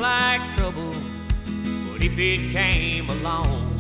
like trouble, but if it came along,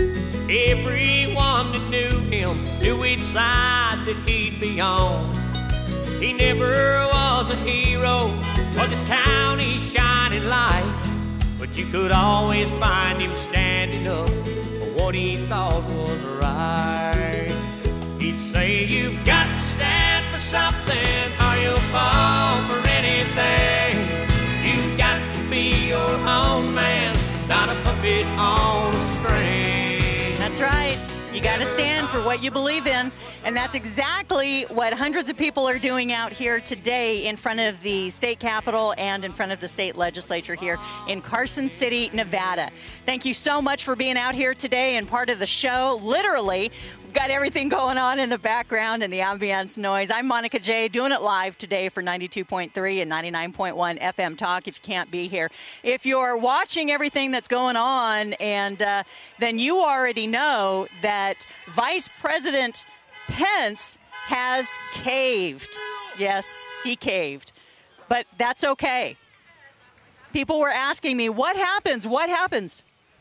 everyone that knew him knew which side that he'd be on. He never was a hero or this county's shining light, but you could always find him standing up for what he thought was right. He'd say, you've got to stand for something or you'll fall for anything. You've got to be your own man, not a puppet on a string. That's right. You got to stand for what you believe in. And that's exactly what hundreds of people are doing out here today in front of the state capitol and in front of the state legislature here in Carson City, Nevada. Thank you so much for being out here today and part of the show. Literally, we've got everything going on in the background and the ambiance noise. I'm Monica J, doing it live today for 92.3 and 99.1 FM Talk if you can't be here. If you're watching everything that's going on, and then you already know that Vice President Pence has caved. Yes, he caved. But that's okay. People were asking me, what happens? What happens?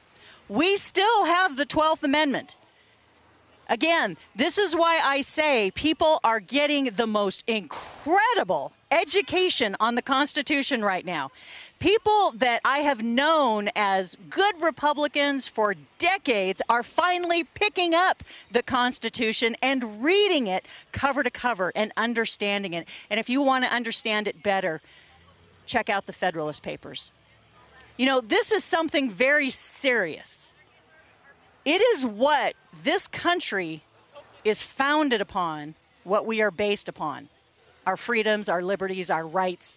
We still have the 12th Amendment. Again, this is why I say people are getting the most incredible education on the Constitution right now. People that I have known as good Republicans for decades are finally picking up the Constitution and reading it cover to cover and understanding it. And if you want to understand it better, check out the Federalist Papers. You know, this is something very serious. It is what this country is founded upon, what we are based upon, our freedoms, our liberties, our rights.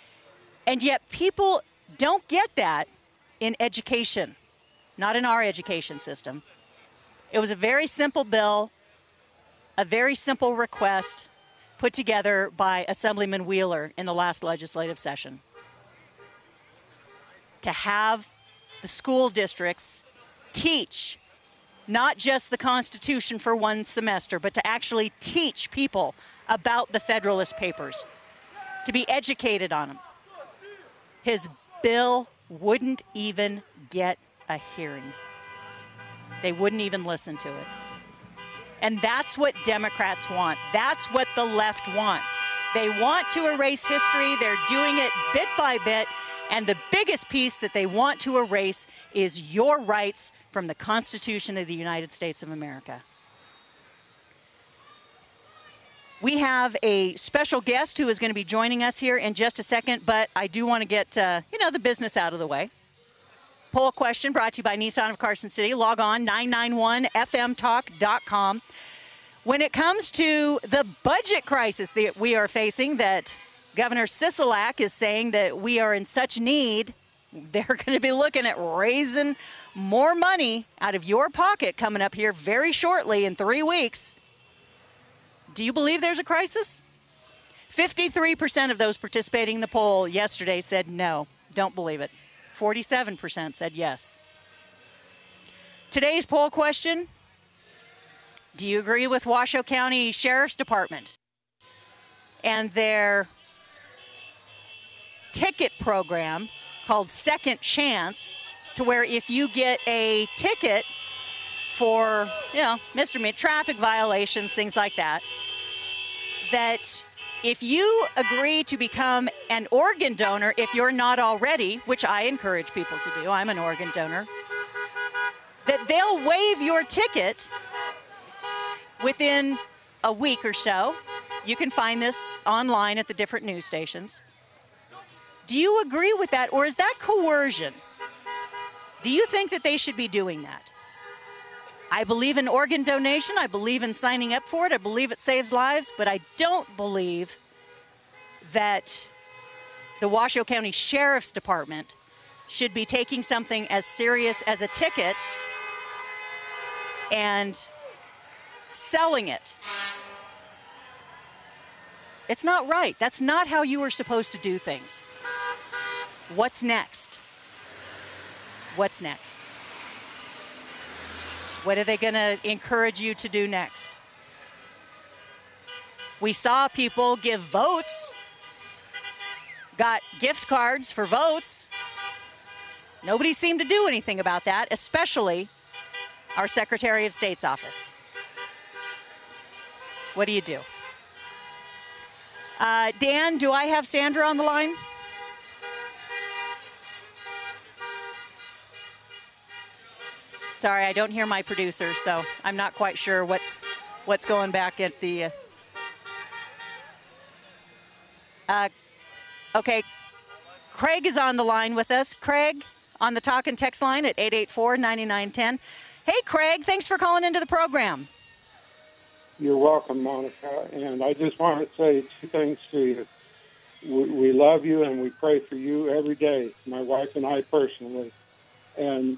And yet people don't get that in education, not in our education system. It was a very simple bill, a very simple request put together by Assemblyman Wheeler in the last legislative session to have the school districts teach not just the Constitution for one semester, but to actually teach people about the Federalist Papers, to be educated on them. His bill wouldn't even get a hearing. They wouldn't even listen to it. And that's what Democrats want. That's what the left wants. They want to erase history. They're doing it bit by bit. And the biggest piece that they want to erase is your rights from the Constitution of the United States of America. We have a special guest who is going to be joining us here in just a second, but I do want to get, the business out of the way. Poll question brought to you by Nissan of Carson City. Log on, 991fmtalk.com. When it comes to the budget crisis that we are facing, that Governor Sisolak is saying that we are in such need, they're going to be looking at raising more money out of your pocket coming up here very shortly in 3 weeks. Do you believe there's a crisis? 53% of those participating in the poll yesterday said no, don't believe it. 47% said yes. Today's poll question: do you agree with Washoe County Sheriff's Department and their ticket program called Second Chance, to where if you get a ticket for, misdemeanor traffic violations, things like that, that if you agree to become an organ donor, if you're not already, which I encourage people to do, I'm an organ donor, that they'll waive your ticket within a week or so. You can find this online at the different news stations. Do you agree with that, or is that coercion? Do you think that they should be doing that? I believe in organ donation. I believe in signing up for it. I believe it saves lives, but I don't believe that the Washoe County Sheriff's Department should be taking something as serious as a ticket and selling it. It's not right. That's not how you were supposed to do things. What's next? What's next? What are they going to encourage you to do next? We saw people give votes, got gift cards for votes. Nobody seemed to do anything about that, especially our Secretary of State's office. What do you do? Dan, do I have Sandra on the line? Sorry, I don't hear my producer, so I'm not quite sure what's going back at the. Okay, Craig is on the line with us. Craig on the talk and text line at 884-9910. Hey, Craig, thanks for calling into the program. You're welcome, Monica. And I just want to say two things to you. We love you and we pray for you every day, my wife and I personally. And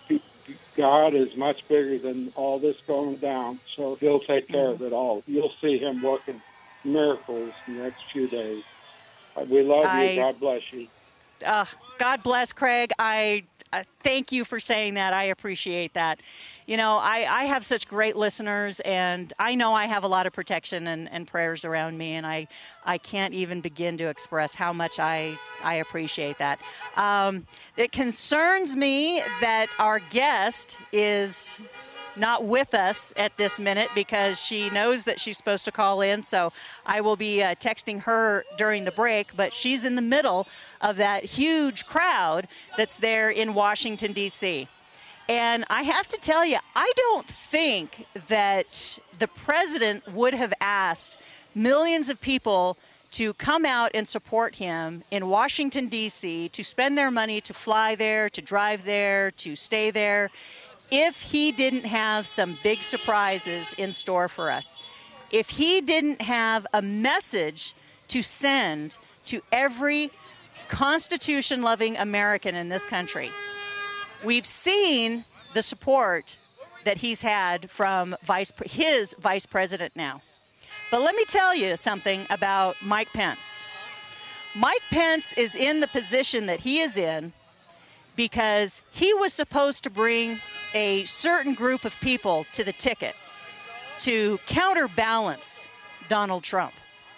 God is much bigger than all this going down, so he'll take care of it all. You'll see him working miracles in the next few days. We love you. God bless you. God bless, Craig. I thank you for saying that. I appreciate that. You know, I have such great listeners, and I know I have a lot of protection and prayers around me, and I can't even begin to express how much I appreciate that. It concerns me that our guest is not with us at this minute because she knows that she's supposed to call in, so I will be texting her during the break, but she's in the middle of that huge crowd that's there in Washington, D.C. And I have to tell you, I don't think that the president would have asked millions of people to come out and support him in Washington, D.C., to spend their money to fly there, to drive there, to stay there, if he didn't have some big surprises in store for us. If he didn't have a message to send to every Constitution-loving American in this country. We've seen the support that he's had from his vice president now. But let me tell you something about Mike Pence. Mike Pence is in the position that he is in because he was supposed to bring a certain group of people to the ticket to counterbalance Donald Trump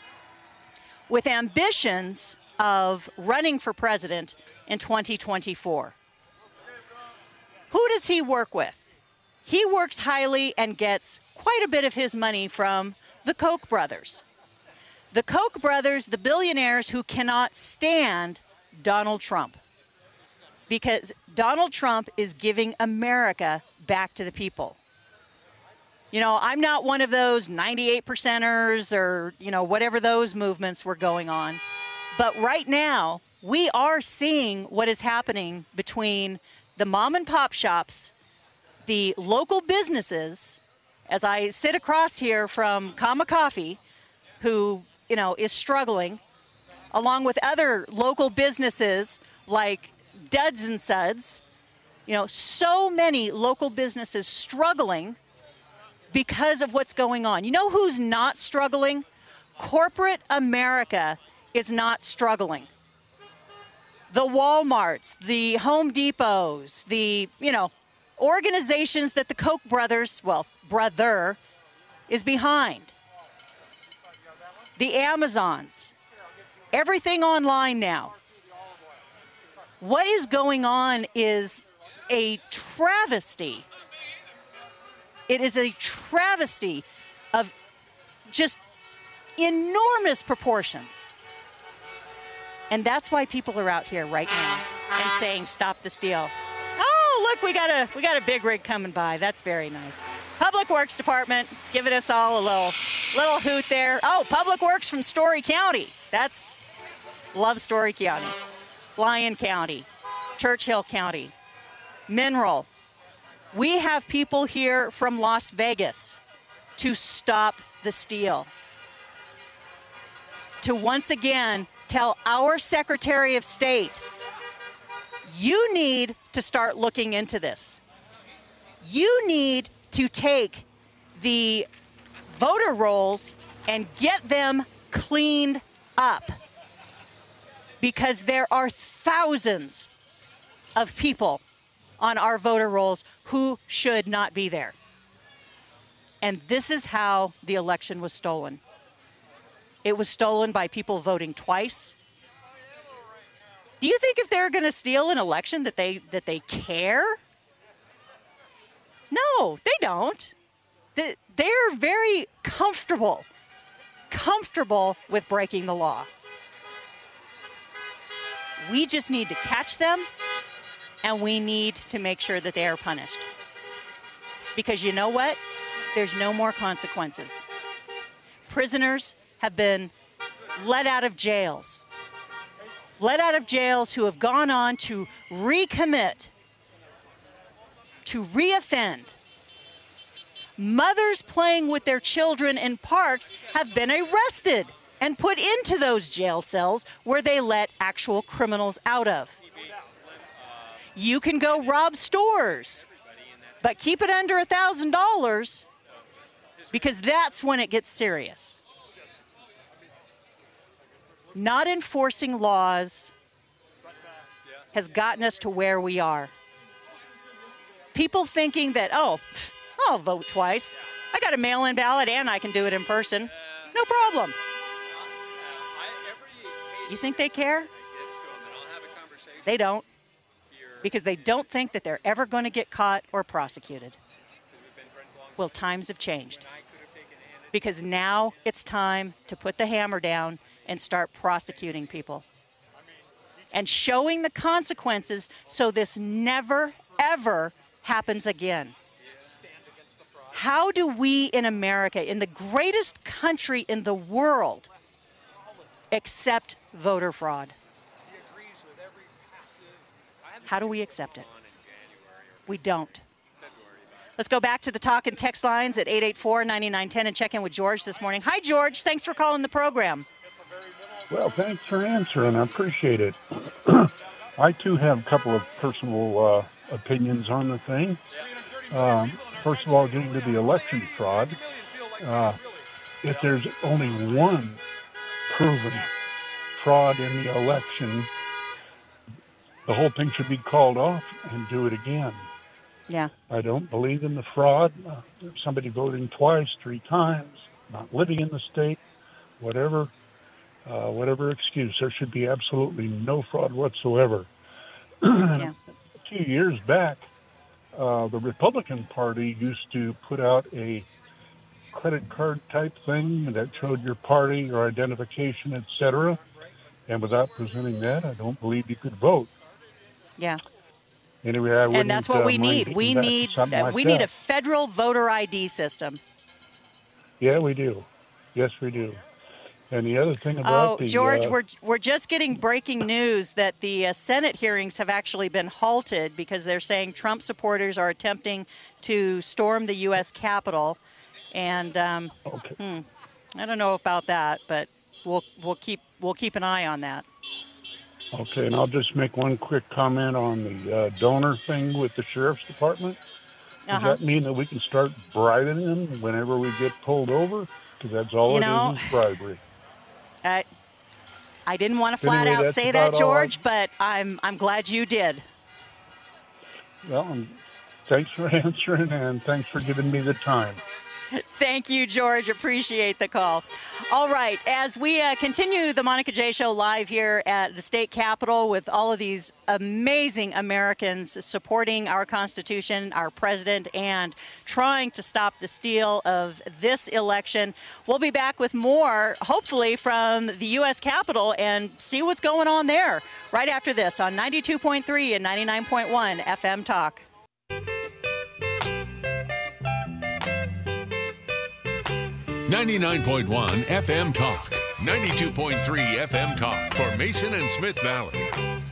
with ambitions of running for president in 2024. Who does he work with? He works highly and gets quite a bit of his money from the Koch brothers. The Koch brothers, the billionaires who cannot stand Donald Trump, because Donald Trump is giving America back to the people. You know, I'm not one of those 98%ers or, you know, whatever those movements were going on. But right now, we are seeing what is happening between the mom and pop shops, the local businesses, as I sit across here from Kama Coffee, who, you know, is struggling, along with other local businesses like Duds and Suds. You know, so many local businesses struggling because of what's going on. You know who's not struggling? Corporate America is not struggling. The Walmarts, the Home Depots, the, you know, organizations that the Koch brothers, well, brother, is behind. The Amazons, everything online now. What is going on is a travesty. It is a travesty of just enormous proportions. And that's why people are out here right now and saying, stop the steal. Oh, look, we got a big rig coming by. That's very nice. Public Works Department giving us all a little hoot there. Oh, Public Works from Story County. Love Story County. Lyon County, Churchill County, Mineral. We have people here from Las Vegas to stop the steal. To once again tell our Secretary of State, you need to start looking into this. You need to take the voter rolls and get them cleaned up, because there are thousands of people on our voter rolls who should not be there. And this is how the election was stolen. It was stolen by people voting twice. Do you think if they're going to steal an election that they care? No, they don't. They're very comfortable with breaking the law. We just need to catch them, and we need to make sure that they are punished. Because you know what? There's no more consequences. Prisoners have been let out of jails who have gone on to recommit, to reoffend. Mothers playing with their children in parks have been arrested and put into those jail cells where they let actual criminals out of. You can go rob stores, but keep it under $1,000 because that's when it gets serious. Not enforcing laws has gotten us to where we are. People thinking that, oh, I'll vote twice. I got a mail-in ballot and I can do it in person. No problem. You think they care? They don't. Because they don't think that they're ever going to get caught or prosecuted. Well, times have changed. Because now it's time to put the hammer down and start prosecuting people. And showing the consequences so this never, ever happens again. How do we in America, in the greatest country in the world, accept voter fraud? How do we accept it? We don't. Let's go back to the talk and text lines at 884-9910 and check in with George this morning. Hi, George. Thanks for calling the program. Well, thanks for answering. I appreciate it. I, too, have a couple of personal opinions on the thing. First of all, getting to the election fraud, if there's only one proven fraud in the election, the whole thing should be called off and do it again. Yeah. I don't believe in the fraud. Somebody voting twice, 3 times, not living in the state, whatever excuse. There should be absolutely no fraud whatsoever. Yeah. A few years back, the Republican Party used to put out a credit card type thing that showed your party, your identification, etc. And without presenting that, I don't believe you could vote. Yeah. Anyway, I wouldn't. And that's what we need. We need a federal voter ID system. Yeah, we do. Yes, we do. And the other thing about George, we're just getting breaking news that the Senate hearings have actually been halted because they're saying Trump supporters are attempting to storm the U.S. Capitol. And okay. I don't know about that, but we'll keep an eye on that. Okay, and I'll just make one quick comment on the donor thing with the Sheriff's Department. Does that mean that we can start bribing them whenever we get pulled over? Because that's all it is bribery. I didn't want to flat out say that, George, but I'm glad you did. Well, thanks for answering, and thanks for giving me the time. Thank you, George. Appreciate the call. All right. As we continue the Monica J. Show live here at the state capitol with all of these amazing Americans supporting our Constitution, our president, and trying to stop the steal of this election, we'll be back with more, hopefully, from the U.S. Capitol and see what's going on there right after this on 92.3 and 99.1 FM Talk. 99.1 FM Talk, 92.3 FM Talk for Mason and Smith Valley.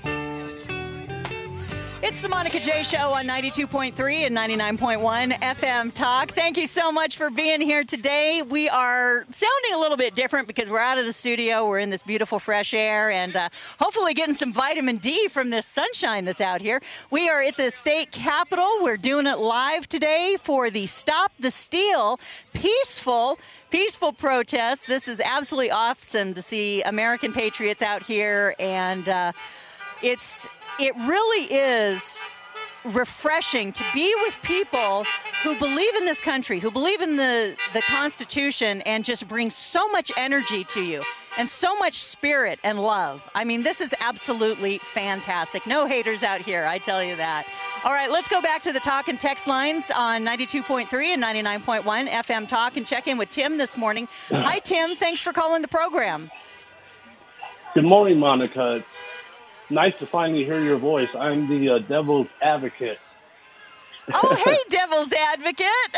It's the Monica J. Show on 92.3 and 99.1 FM Talk. Thank you so much for being here today. We are sounding a little bit different because we're out of the studio. We're in this beautiful fresh air and hopefully getting some vitamin D from this sunshine that's out here. We are at the state capitol. We're doing it live today for the Stop the Steal peaceful protest. This is absolutely awesome to see American patriots out here, and it really is refreshing to be with people who believe in this country, who believe in the Constitution, and just bring so much energy to you. and so much spirit and love. I mean, this is absolutely fantastic. No haters out here, I tell you that. All right, let's go back to the talk and text lines on 92.3 and 99.1 FM Talk and check in with Tim this morning. Hi, Tim. Thanks for calling the program. Good morning, Monica. It's nice to finally hear your voice. I'm the devil's advocate. Oh, hey, devil's advocate.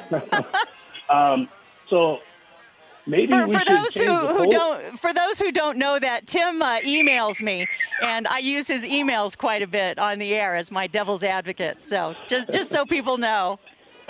So maybe for those who don't know that, Tim emails me, and I use his emails quite a bit on the air as my devil's advocate. So just so people know.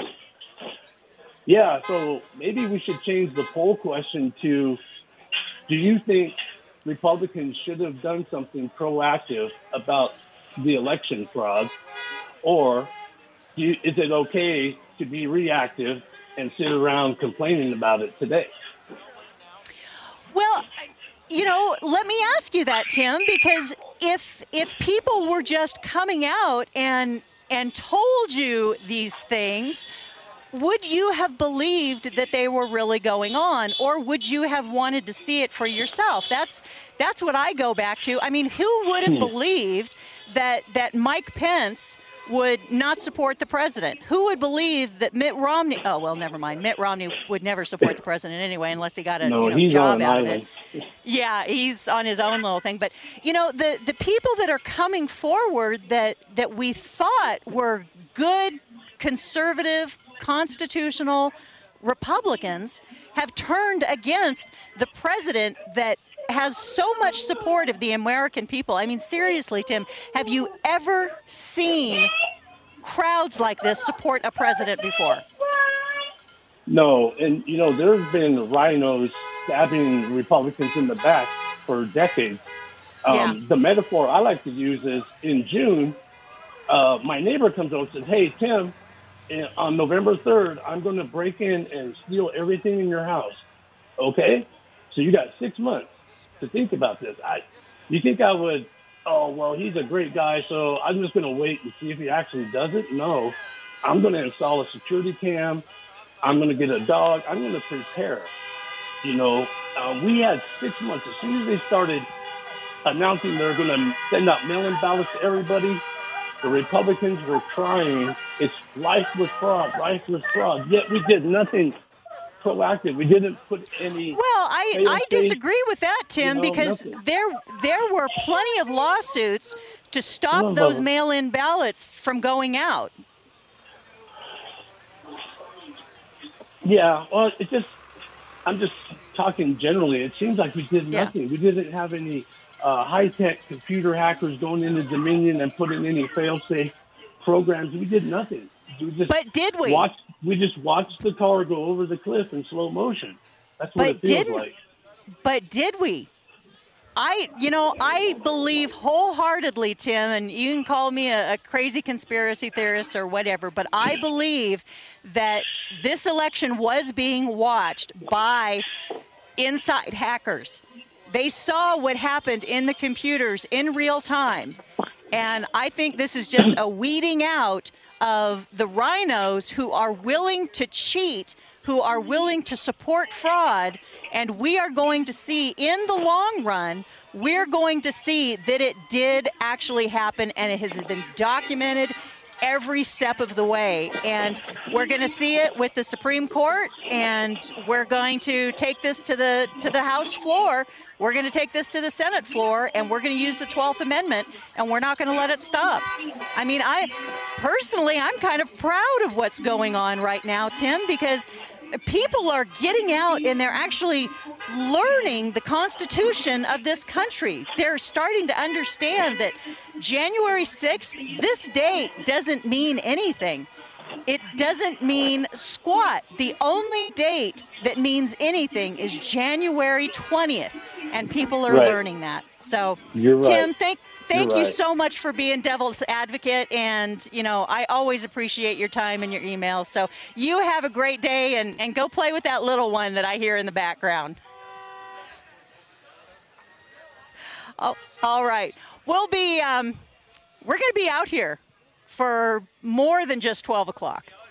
Yeah. So maybe we should change the poll question to: do you think Republicans should have done something proactive about the election fraud, or is it okay to be reactive and sit around complaining about it today? Well, let me ask you that, Tim, because if people were just coming out and told you these things, would you have believed that they were really going on, or would you have wanted to see it for yourself? That's what I go back to. I mean, who would have believed that Mike Pence would not support the president? Who would believe that Mitt Romney? Oh, well, never mind. Mitt Romney would never support the president anyway, unless he got a job out of it. Yeah, he's on his own little thing. But the people that are coming forward that we thought were good, conservative, constitutional Republicans have turned against the president that has so much support of the American people. I mean, seriously, Tim, have you ever seen crowds like this support a president before? No, and there's been rhinos stabbing Republicans in the back for decades. The metaphor I like to use is in June, my neighbor comes over and says, "Hey, Tim, on November 3rd, I'm going to break in and steal everything in your house." Okay? So you got 6 months to think about this. You think I would, oh, well, he's a great guy, so I'm just going to wait and see if he actually does it? No. I'm going to install a security cam. I'm going to get a dog. I'm going to prepare. We had 6 months. As soon as they started announcing they're going to send out mail-in ballots to everybody, the Republicans were crying, it's life with fraud, yet we did nothing proactive. We didn't put any. Well, I disagree with that, Tim, because nothing. there were plenty of lawsuits to stop those mail-in ballots from going out. Yeah, well, I'm just talking generally. It seems like we did nothing. Yeah. We didn't have any high-tech computer hackers going into Dominion and putting any fail-safe programs. We did nothing. But did we? We just watched the car go over the cliff in slow motion. That's what it feels like. But did we? I believe wholeheartedly, Tim, and you can call me a crazy conspiracy theorist or whatever, but I believe that this election was being watched by inside hackers. They saw what happened in the computers in real time. And I think this is just a weeding out of the rhinos who are willing to cheat, who are willing to support fraud. And we are going to see in the long run, we're going to see that it did actually happen and it has been documented every step of the way. And we're going to see it with the Supreme Court, and we're going to take this to the House floor. We're going to take this to the Senate floor, and we're going to use the 12th Amendment, and we're not going to let it stop. I mean, I'm kind of proud of what's going on right now, Tim, because people are getting out and they're actually learning the Constitution of this country. They're starting to understand that January 6th, this date doesn't mean anything. It doesn't mean squat. The only date that means anything is January 20th, and people are learning that. So, You're Tim, right. Thank you so much for being devil's advocate, and, I always appreciate your time and your emails. So you have a great day, and go play with that little one that I hear in the background. Oh, all right. We're going to be out here for more than just 12 o'clock.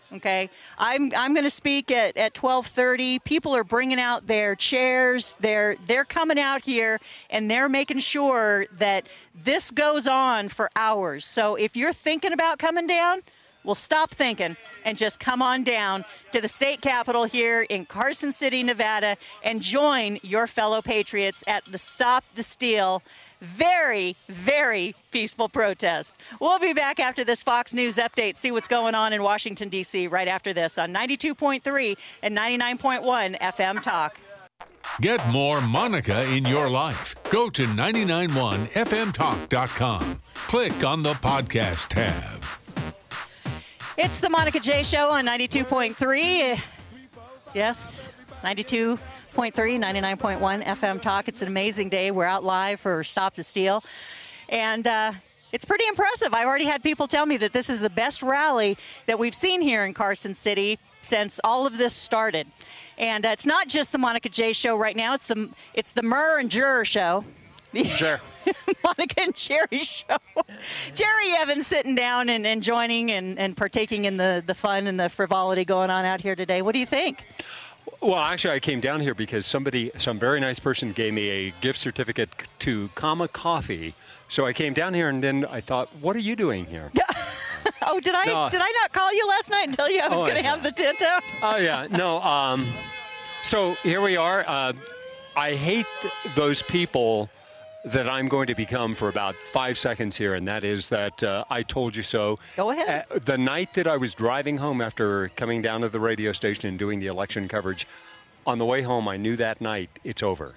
Okay, I'm going to speak at 12:30. People are bringing out their chairs. They're coming out here, and they're making sure that this goes on for hours. So if you're thinking about coming down, well, stop thinking and just come on down to the state capitol here in Carson City, Nevada, and join your fellow patriots at the Stop the Steal very, very peaceful protest. We'll be back after this Fox News update, see what's going on in Washington, D.C. right after this on 92.3 and 99.1 FM Talk. Get more Monica in your life. Go to 991fmtalk.com. Click on the podcast tab. It's the Monica J. Show on 92.3. Yes, 92.3, 99.1 FM Talk. It's an amazing day. We're out live for Stop the Steal. And it's pretty impressive. I already had people tell me that this is the best rally that we've seen here in Carson City since all of this started. And it's not just the Monica J. Show right now. It's the Murr and Jurr Show. Sure. Monica and Jerry Show. Jerry Evans sitting down and joining and partaking in the fun and the frivolity going on out here today. What do you think? Well, actually, I came down here because some very nice person gave me a gift certificate to Comma Coffee. So I came down here, and then I thought, what are you doing here? Oh, did I not call you last night and tell you I was going to have the tent out? Oh, yeah. No. So here we are. I hate those people that I'm going to become for about 5 seconds here, and that is that I told you so. Go ahead. The night that I was driving home after coming down to the radio station and doing the election coverage, on the way home, I knew that night it's over.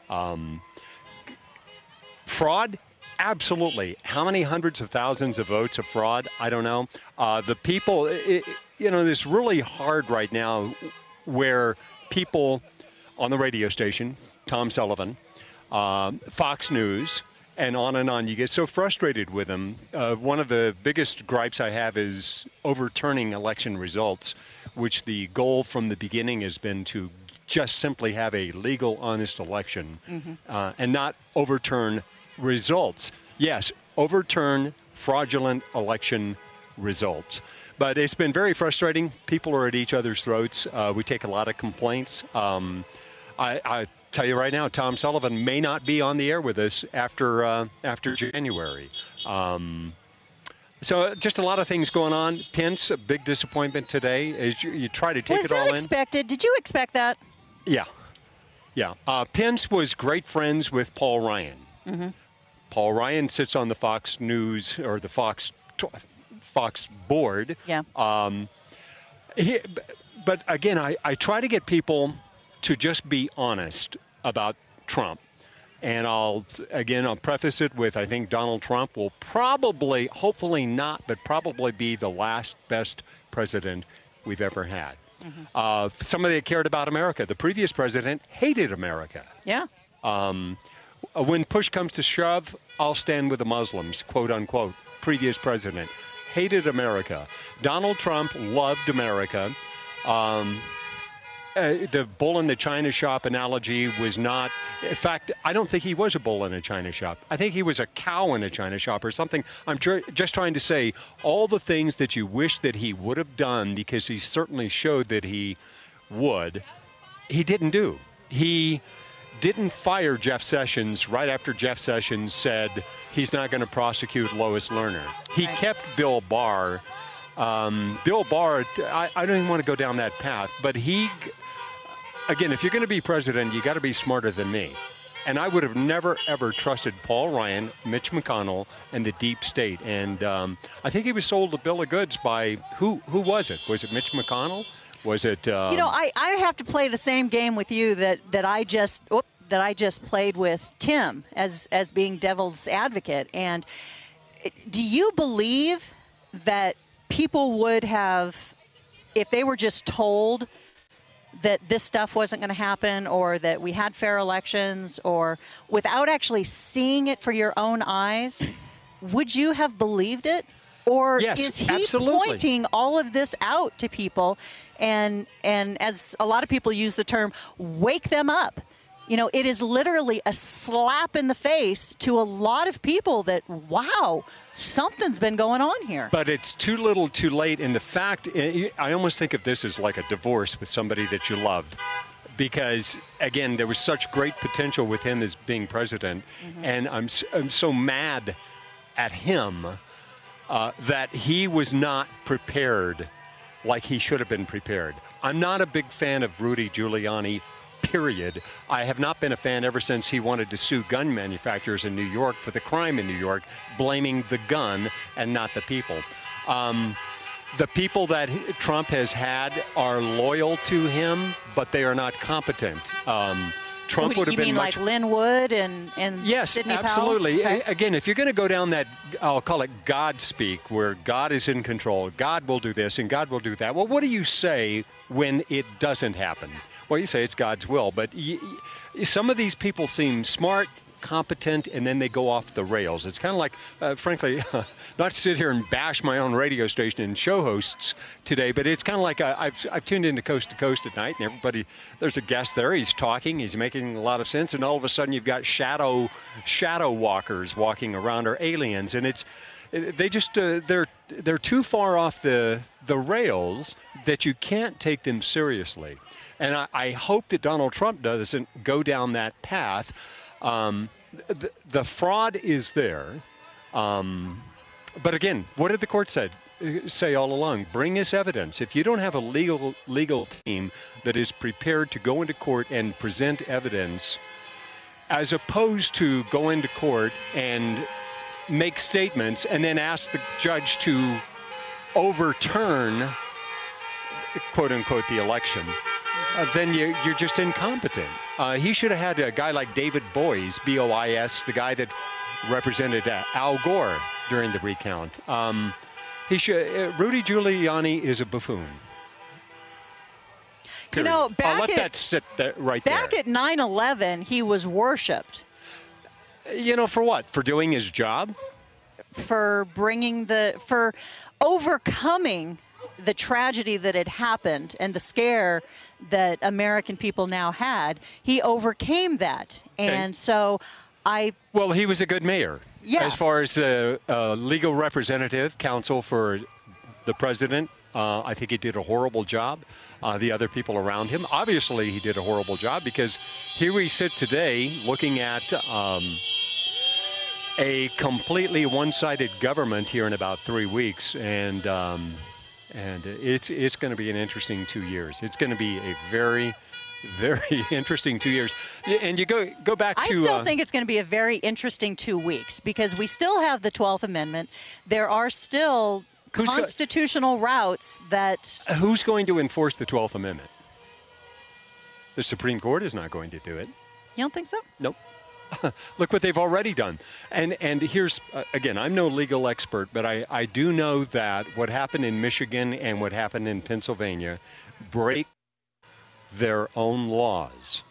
Fraud? Absolutely. How many hundreds of thousands of votes of fraud? I don't know. The people, it's really hard right now where people on the radio station, Tom Sullivan, Fox News, and on, you get so frustrated with them. One of the biggest gripes I have is overturning election results, which the goal from the beginning has been to just simply have a legal, honest election and not overturn results. Yes, overturn fraudulent election results. But it's been very frustrating. People are at each other's throats. We take a lot of complaints. I tell you right now, Tom Sullivan may not be on the air with us after January. So just a lot of things going on. Pence, a big disappointment today as you try to take it all in. Was that expected? Did you expect that? Yeah. Pence was great friends with Paul Ryan. Mm-hmm. Paul Ryan sits on the Fox News or the Fox board. Yeah. But again, I try to get people to just be honest about Trump. And I'll preface it with, I think Donald Trump will probably, hopefully not, but probably be the last best president we've ever had. Mm-hmm. Somebody that cared about America. The previous president hated America. Yeah. When push comes to shove, I'll stand with the Muslims, quote unquote. Previous president hated America. Donald Trump loved America. The bull in the china shop analogy was not, in fact, I don't think he was a bull in a china shop. I think he was a cow in a china shop or something. I'm just trying to say all the things that you wish that he would have done, because he certainly showed that he would, he didn't do. He didn't fire Jeff Sessions right after Jeff Sessions said he's not going to prosecute Lois Lerner. He kept Bill Barr. Bill Barr, I don't even want to go down that path, but again, if you're going to be president, you got to be smarter than me. And I would have never, ever trusted Paul Ryan, Mitch McConnell, and the deep state. And I think he was sold a bill of goods by, who was it? Was it Mitch McConnell? Was it? I have to play the same game with you that I just played with Tim as being devil's advocate. And do you believe that people would have, if they were just told that this stuff wasn't going to happen, or that we had fair elections, or without actually seeing it for your own eyes, would you have believed it? Or yes, is he absolutely pointing all of this out to people and as a lot of people use the term, wake them up it is literally a slap in the face to a lot of people that, wow, something's been going on here. But it's too little too late. And the fact, I almost think of this as like a divorce with somebody that you loved. Because, again, there was such great potential with him as being president. And I'm so mad at him that he was not prepared like he should have been prepared. I'm not a big fan of Rudy Giuliani, period. I have not been a fan ever since he wanted to sue gun manufacturers in New York for the crime in New York, blaming the gun and not the people. The people that Trump has had are loyal to him, but they are not competent. Trump would have been like Lynn Wood and yes, Sidney Powell? absolutely. Okay. Again, if you're going to go down that, I'll call it God speak, where God is in control, God will do this and God will do that. Well, what do you say when it doesn't happen? Well, you say it's God's will, but some of these people seem smart, competent, and then they go off the rails. It's kind of like, frankly, not to sit here and bash my own radio station and show hosts today, but it's kind of like I've tuned into Coast to Coast at night, and everybody, there's a guest there, he's talking, he's making a lot of sense, and all of a sudden you've got shadow walkers walking around, or aliens, and they just they're too far off the rails that you can't take them seriously. And I hope that Donald Trump doesn't go down that path. The fraud is there. But again, what did the court say all along? Bring us evidence. If you don't have a legal team that is prepared to go into court and present evidence, as opposed to go into court and make statements and then ask the judge to overturn, quote unquote, the election, then you're just incompetent. He should have had a guy like David Boies, B-O-I-S, the guy that represented Al Gore during the recount. Rudy Giuliani is a buffoon. Period. I'll let that sit there, right there. Back at 9/11, he was worshipped. For what? For doing his job? For overcoming the tragedy that had happened and the scare that American people now had. He overcame that. And so Well, he was a good mayor. Yeah. As far as legal representative, counsel for the president, I think he did a horrible job. The other people around him, obviously he did a horrible job, because here we sit today looking at a completely one-sided government here in about 3 weeks, and it's going to be an interesting 2 years. It's going to be a very, very interesting 2 years. And you go back to... I still think it's going to be a very interesting 2 weeks, because we still have the 12th Amendment. There are still constitutional routes that... Who's going to enforce the 12th Amendment? The Supreme Court is not going to do it. You don't think so? Nope. Look what they've already done. And here's, again, I'm no legal expert, but I do know that what happened in Michigan and what happened in Pennsylvania break their own laws.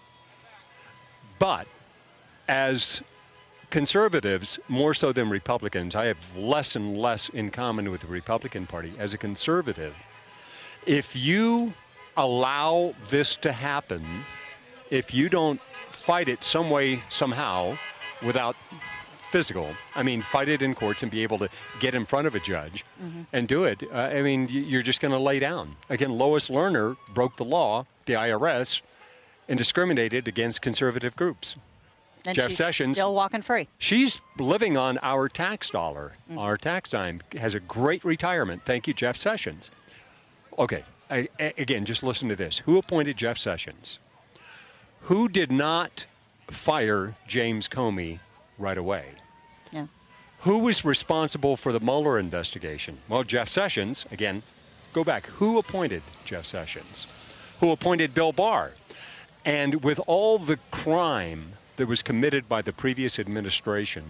But as conservatives, more so than Republicans, I have less and less in common with the Republican Party. As a conservative, if you allow this to happen, if you don't fight it some way, somehow, without physical, fight it in courts and be able to get in front of a judge and do it, you're just going to lay down. Again, Lois Lerner broke the law, the IRS, and discriminated against conservative groups. And Jeff she's Sessions, still walking free. She's living on our tax dollar, our tax dime, has a great retirement. Thank you, Jeff Sessions. Okay, again, just listen to this. Who appointed Jeff Sessions? Who did not fire James Comey right away? Yeah. Who was responsible for the Mueller investigation? Well, Jeff Sessions. Again, go back. Who appointed Jeff Sessions? Who appointed Bill Barr? And with all the crime that was committed by the previous administration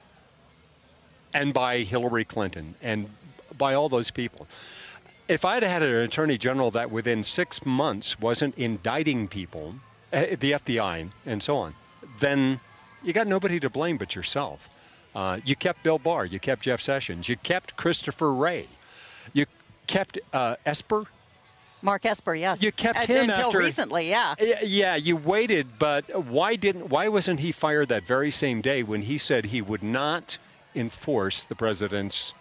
and by Hillary Clinton and by all those people, if I had an attorney general that within 6 months wasn't indicting people, the FBI and so on, then you got nobody to blame but yourself. You kept Bill Barr. You kept Jeff Sessions. You kept Christopher Wray. You kept Esper. Mark Esper, yes. You kept him until after recently, yeah. Yeah, you waited, but why wasn't he fired that very same day when he said he would not enforce the president's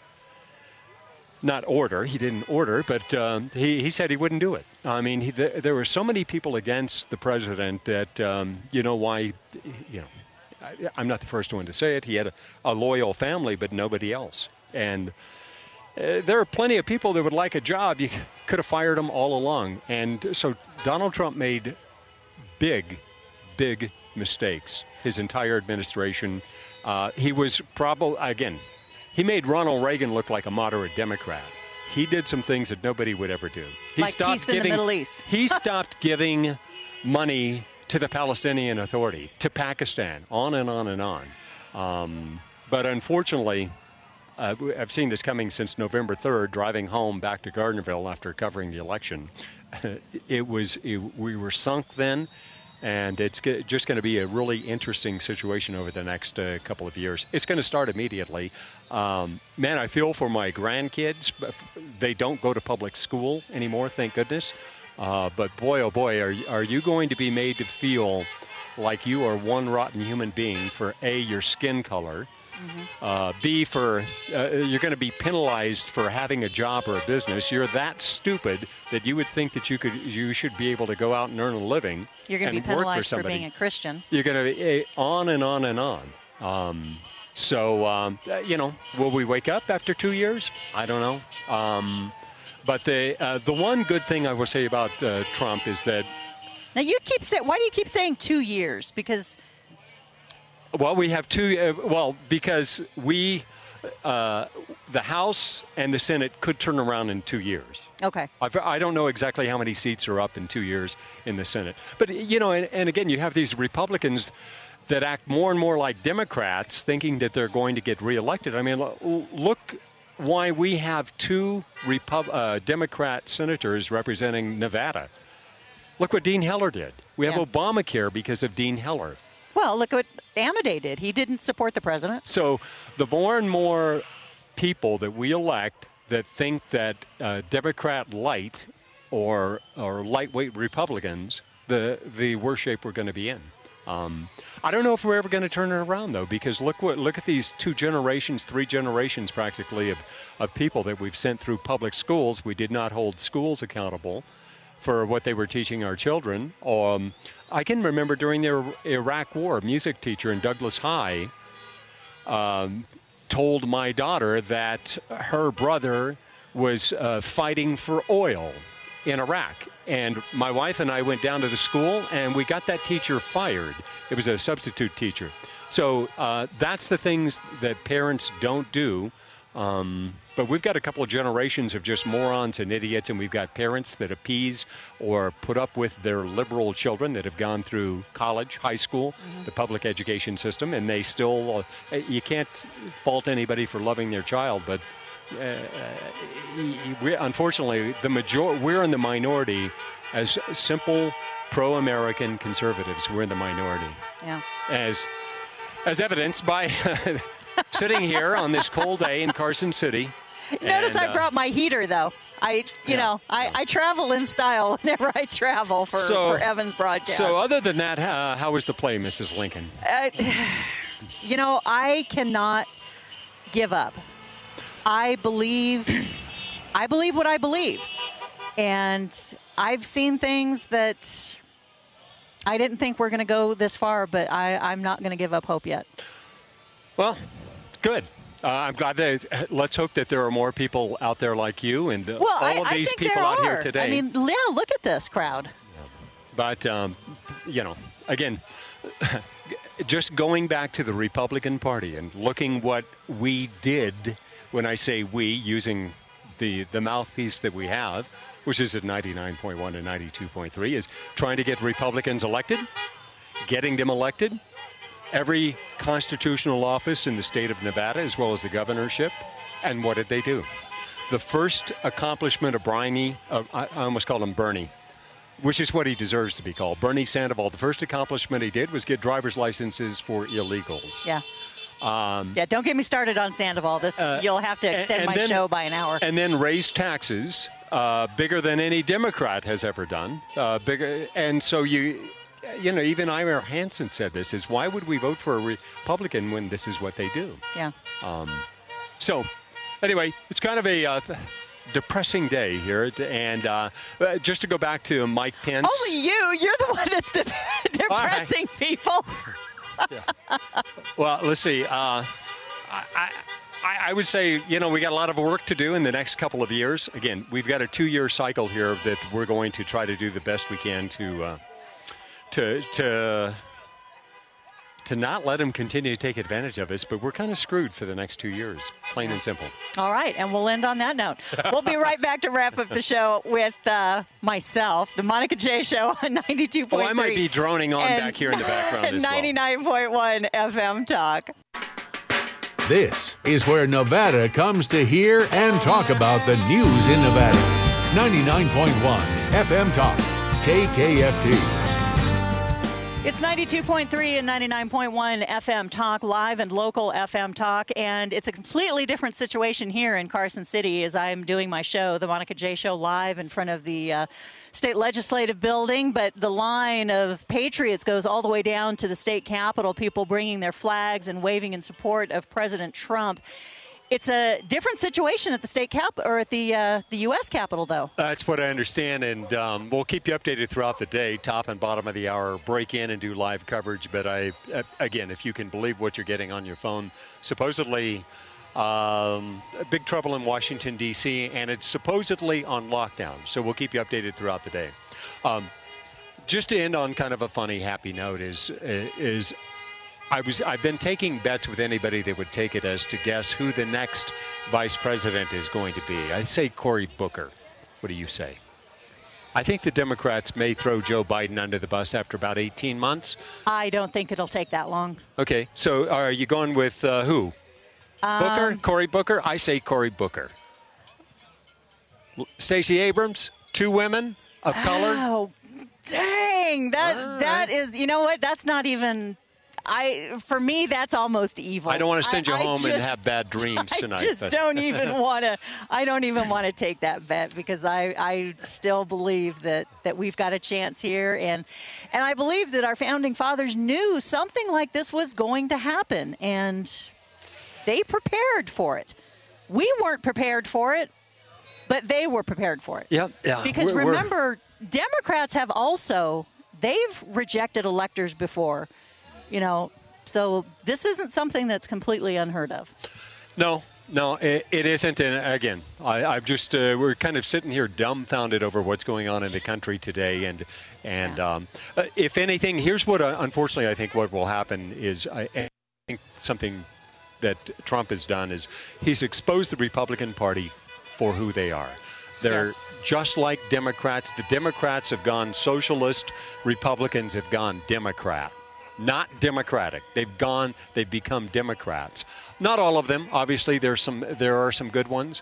not order? He didn't order, but he said he wouldn't do it. I mean, there were so many people against the president that why. I'm not the first one to say it. He had a loyal family, but nobody else. And there are plenty of people that would like a job. You could have fired them all along. And so Donald Trump made big mistakes. His entire administration. He was he made Ronald Reagan look like a moderate Democrat. He did some things that nobody would ever do. He like stopped peace in the Middle East. He stopped giving money to the Palestinian Authority, to Pakistan, on and on and on. But unfortunately, I've seen this coming since November 3rd, driving home back to Gardnerville after covering the election. We were sunk then, and it's just going to be a really interesting situation over the next couple of years. It's going to start immediately. Man, I feel for my grandkids. They don't go to public school anymore, thank goodness. But boy, oh boy, are you going to be made to feel like you are one rotten human being for A, your skin color, B, for you're going to be penalized for having a job or a business. You're that stupid that you would think that you should be able to go out and earn a living. You're going to be penalized for being a Christian. You're going to be on and on and on. Will we wake up after 2 years? I don't know. But the one good thing I will say about Trump is that. Now why do you keep saying 2 years? Because. Well, we have because the House and the Senate could turn around in 2 years. Okay. I don't know exactly how many seats are up in 2 years in the Senate. But, and again, you have these Republicans that act more and more like Democrats, thinking that they're going to get reelected. I mean, look why we have two Democrat senators representing Nevada. Look what Dean Heller did. We have Obamacare because of Dean Heller. Well, look what Amodei did. He didn't support the president. So the more and more people that we elect that think that Democrat light or lightweight Republicans, the worse shape we're going to be in. I don't know if we're ever going to turn it around, though, because look at these 2 generations, 3 generations practically of people that we've sent through public schools. We did not hold schools accountable for what they were teaching our children. I can remember during the Iraq War, a music teacher in Douglas High told my daughter that her brother was fighting for oil in Iraq. And my wife and I went down to the school, and we got that teacher fired. It was a substitute teacher. So that's the things that parents don't do. But we've got a couple of generations of just morons and idiots, and we've got parents that appease or put up with their liberal children that have gone through college, high school, the public education system, and they still, you can't fault anybody for loving their child, but unfortunately, we're in the minority as simple pro-American conservatives. We're in the minority. Yeah. As evidenced by sitting here on this cold day in Carson City. Notice I brought my heater, though. I travel in style whenever I travel for Evan's broadcast. So other than that, how was the play, Mrs. Lincoln? I cannot give up. I believe what I believe. And I've seen things that I didn't think were going to go this far, but I'm not going to give up hope yet. Well, good. I'm glad that. Let's hope that there are more people out there like you and all of these people out here today. I mean, yeah, look at this crowd. But, again, just going back to the Republican Party and looking what we did, when I say we, using the mouthpiece that we have, which is at 99.1 and 92.3, is trying to get Republicans elected, getting them elected. Every constitutional office in the state of Nevada, as well as the governorship. And what did they do? The first accomplishment of I almost called him Bernie, which is what he deserves to be called, Bernie Sandoval. The first accomplishment he did was get driver's licenses for illegals. Yeah. Yeah, don't get me started on Sandoval. You'll have to extend my show by an hour. And then raise taxes bigger than any Democrat has ever done. Bigger, and so even Ira Hansen said this: is why would we vote for a Republican when this is what they do? Yeah. So, anyway, it's kind of a depressing day here, and just to go back to Mike Pence. Only you're the one that's depressing people. Yeah. Well, let's see. I would say, we got a lot of work to do in the next couple of years. Again, we've got a 2-year cycle here that we're going to try to do the best we can to not let him continue to take advantage of us, but we're kind of screwed for the next 2 years, plain and simple. All right, and we'll end on that note. We'll be right back to wrap up the show with myself, the Monica J. Show on 92.3. Oh, I might be droning on back here in the background as well. 99.1 FM Talk. This is where Nevada comes to hear and talk about the news in Nevada. 99.1 FM Talk, KKFT. It's 92.3 and 99.1 FM Talk, live and local FM Talk, and it's a completely different situation here in Carson City as I'm doing my show, the Monica J. Show, live in front of the state legislative building, but the line of patriots goes all the way down to the state capitol, people bringing their flags and waving in support of President Trump. It's a different situation at the state or at the U.S. Capitol, though. That's what I understand, and we'll keep you updated throughout the day, top and bottom of the hour, break in and do live coverage. But again, if you can believe what you're getting on your phone, supposedly big trouble in Washington, D.C., and it's supposedly on lockdown. So we'll keep you updated throughout the day. Just to end on kind of a funny, happy note is I've been taking bets with anybody that would take it as to guess who the next vice president is going to be. I say Cory Booker. What do you say? I think the Democrats may throw Joe Biden under the bus after about 18 months. I don't think it'll take that long. Okay, so are you going with who? Booker? Cory Booker? I say Cory Booker. Stacey Abrams? 2 women of color? Oh, dang. That is, you know what? That's not even... for me, that's almost evil. I don't want to send you home and have bad dreams tonight. I just don't even want to. I don't even want to take that bet because I still believe that we've got a chance here, and I believe that our founding fathers knew something like this was going to happen, and they prepared for it. We weren't prepared for it, but they were prepared for it. Yeah. Because remember, Democrats have they've rejected electors before. So this isn't something that's completely unheard of. No, it isn't. And again, I'm just we're kind of sitting here dumbfounded over what's going on in the country today. And if anything, here's what unfortunately I think what will happen is I think something that Trump has done is he's exposed the Republican Party for who they are. They're just like Democrats. The Democrats have gone socialist. Republicans have gone Democrat. Not Democratic. They've become Democrats. Not all of them. Obviously, there are some good ones.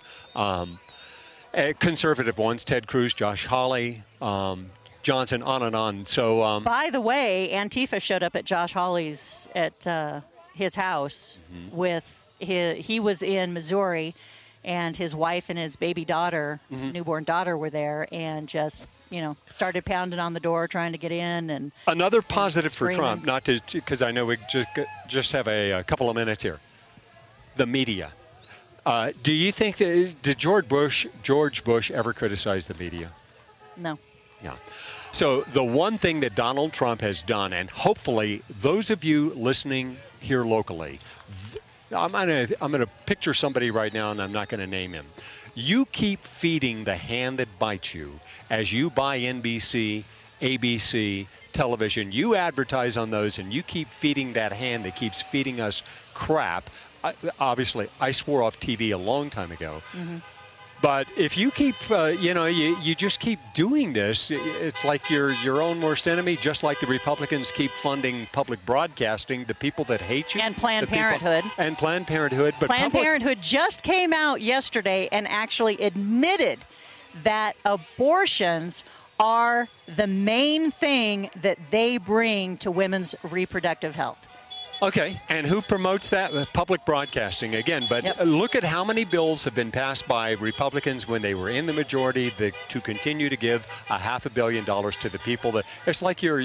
Conservative ones, Ted Cruz, Josh Hawley, Johnson, on and on. So, by the way, Antifa showed up at Josh Hawley's at his house with he was in Missouri, and his wife and his baby daughter, newborn daughter, were there, and just started pounding on the door, trying to get in. And another positive for Trump, not to, because I know we just have a couple of minutes here. The media. Do you think did George Bush ever criticize the media? No. Yeah. So the one thing that Donald Trump has done, and hopefully those of you listening here locally, I'm gonna picture somebody right now, and I'm not going to name him. You keep feeding the hand that bites you as you buy NBC, ABC, television. You advertise on those, and you keep feeding that hand that keeps feeding us crap. Obviously, I swore off TV a long time ago. But if you keep, you just keep doing this, it's like you're your own worst enemy, just like the Republicans keep funding public broadcasting, the people that hate you. And Planned Parenthood. And Planned Parenthood. But Planned Parenthood just came out yesterday and actually admitted that abortions are the main thing that they bring to women's reproductive health. Okay, and who promotes that? Public broadcasting again. But look at how many bills have been passed by Republicans when they were in the majority to continue to give $500 million to the people. That it's like you're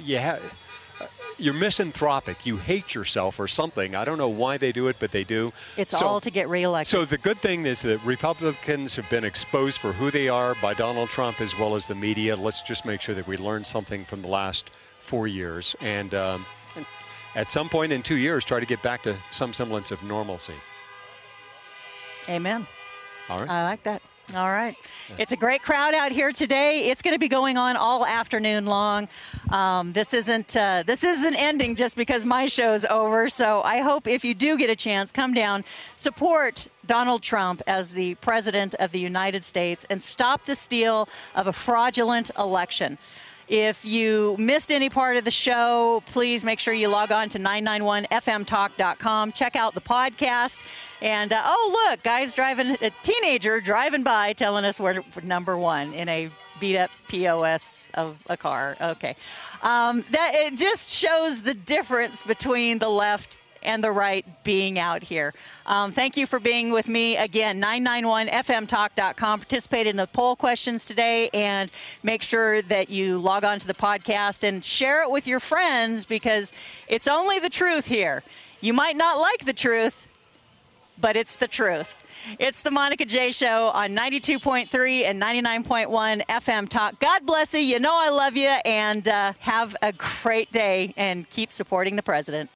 misanthropic. You hate yourself or something. I don't know why they do it, but they do. It's all to get reelected. So the good thing is that Republicans have been exposed for who they are by Donald Trump as well as the media. Let's just make sure that we learn something from the last 4 years. And at some point in 2 years, try to get back to some semblance of normalcy. Amen. All right. I like that. All right. It's a great crowd out here today. It's going to be going on all afternoon long. This isn't ending just because my show's over. So I hope if you do get a chance, come down, support Donald Trump as the president of the United States, and stop the steal of a fraudulent election. If you missed any part of the show, please make sure you log on to 991fmtalk.com. Check out the podcast. And, look, a teenager driving by telling us we're number one in a beat-up POS of a car. Okay. It just shows the difference between the left and the right being out here. Thank you for being with me. Again, 991fmtalk.com. Participate in the poll questions today, and make sure that you log on to the podcast and share it with your friends, because it's only the truth here. You might not like the truth, but it's the truth. It's the Monica J. Show on 92.3 and 99.1 FM Talk. God bless you. You know I love you, and have a great day, and keep supporting the president.